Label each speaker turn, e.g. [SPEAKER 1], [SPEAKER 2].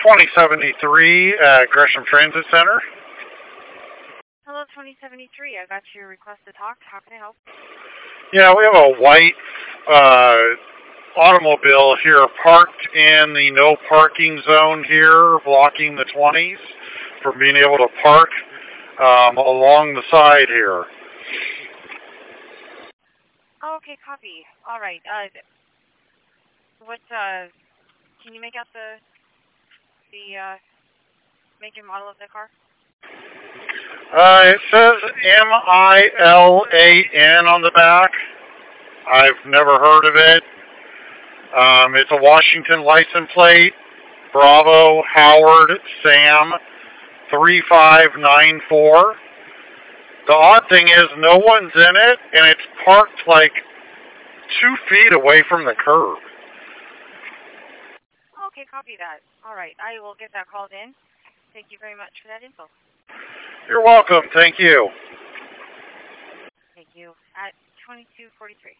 [SPEAKER 1] 2073 at Gresham Transit Center.
[SPEAKER 2] Hello, 2073. I got your request to talk. How can I help?
[SPEAKER 1] Yeah, we have a white automobile here parked in the no parking zone here, blocking the 20s from being able to park along the side here.
[SPEAKER 2] Oh, okay, copy. All right. Can you make out the make and model of the car?
[SPEAKER 1] It says MILAN on the back. I've never heard of it. It's a Washington license plate. Bravo Howard Sam 3594. The odd thing is no one's in it, and it's parked like 2 feet away from the curb.
[SPEAKER 2] Okay, copy that. All right, I will get that called in. Thank you very much for that info.
[SPEAKER 1] You're welcome. Thank you.
[SPEAKER 2] Thank you. At 2243.